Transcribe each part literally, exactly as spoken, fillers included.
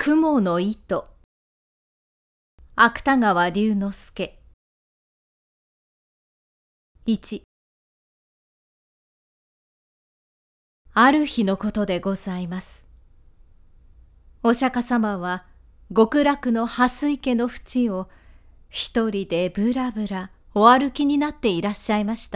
雲の糸。芥川龍之介。いち。ある日のことでございます。お釈迦様は極楽の蓮池の淵を一人でぶらぶらお歩きになっていらっしゃいました。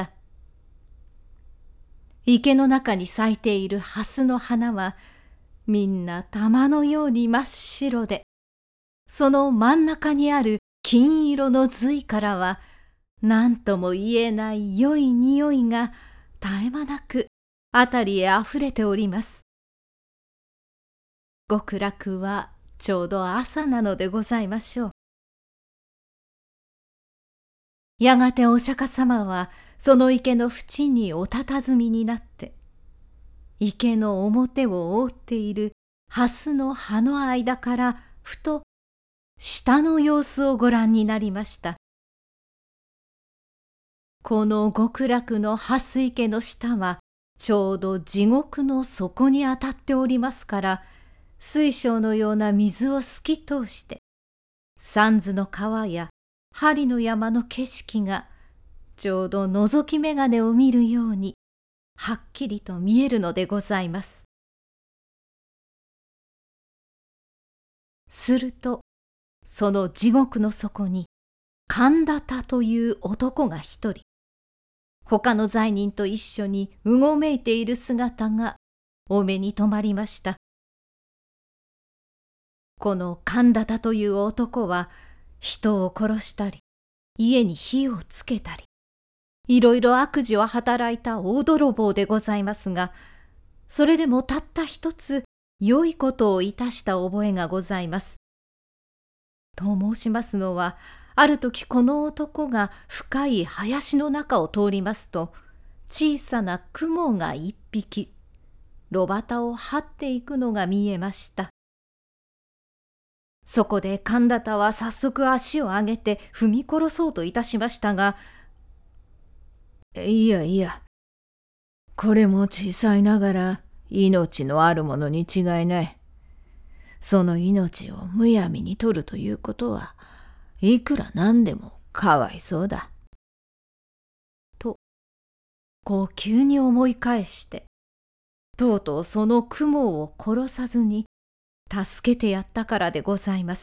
池の中に咲いている蓮の花はみんな玉のように真っ白で、その真ん中にある金色の髄からは何とも言えない良い匂いが絶え間なくあたりへあふれております。極楽はちょうど朝なのでございましょう。やがてお釈迦様はその池の淵におたたずみになって、池の表を覆っている蓮の葉の間からふと下の様子をご覧になりました。この極楽の蓮池の下はちょうど地獄の底にあたっておりますから、水晶のような水を透き通して三途の川や針の山の景色がちょうど覗き眼鏡を見るようにはっきりと見えるのでございます。するとその地獄の底に神田田という男が一人、他の罪人と一緒にうごめいている姿がお目に留まりました。この神田田という男は人を殺したり家に火をつけたりいろいろ悪事を働いた大泥棒でございますが、それでもたった一つ良いことをいたした覚えがございます。と申しますのは、ある時この男が深い林の中を通りますと、小さな雲が一匹炉端を張っていくのが見えました。そこで神田田は早速足を上げて踏み殺そうといたしましたが、 いやいや、これも小さいながら命のあるものに違いない。その命をむやみに取るということはいくらなんでもかわいそうだ。 と、こう急に思い返して、とうとうその雲を殺さずに助けてやったからでございます。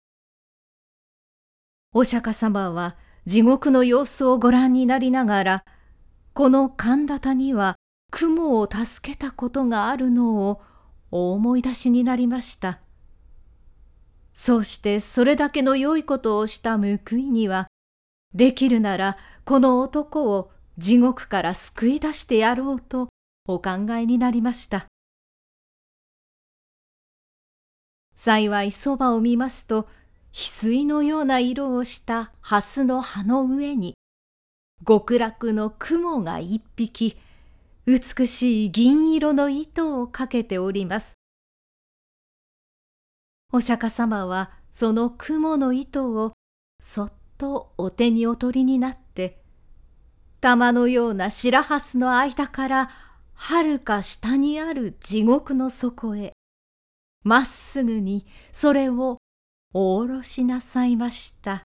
お釈迦様は地獄の様子をご覧になりながら、この神田田には雲を助けたことがあるのをお思い出しになりました。そうしてそれだけの良いことをした報いには、できるならこの男を地獄から救い出してやろうとお考えになりました。幸いそばを見ますと、翡翠のような色をした蓮の葉の上に極楽の雲が一匹美しい銀色の糸をかけております。お釈迦様はその雲の糸をそっとお手にお取りになって、玉のような白蓮の間からはるか下にある地獄の底へまっすぐにそれをお下ろしなさいました。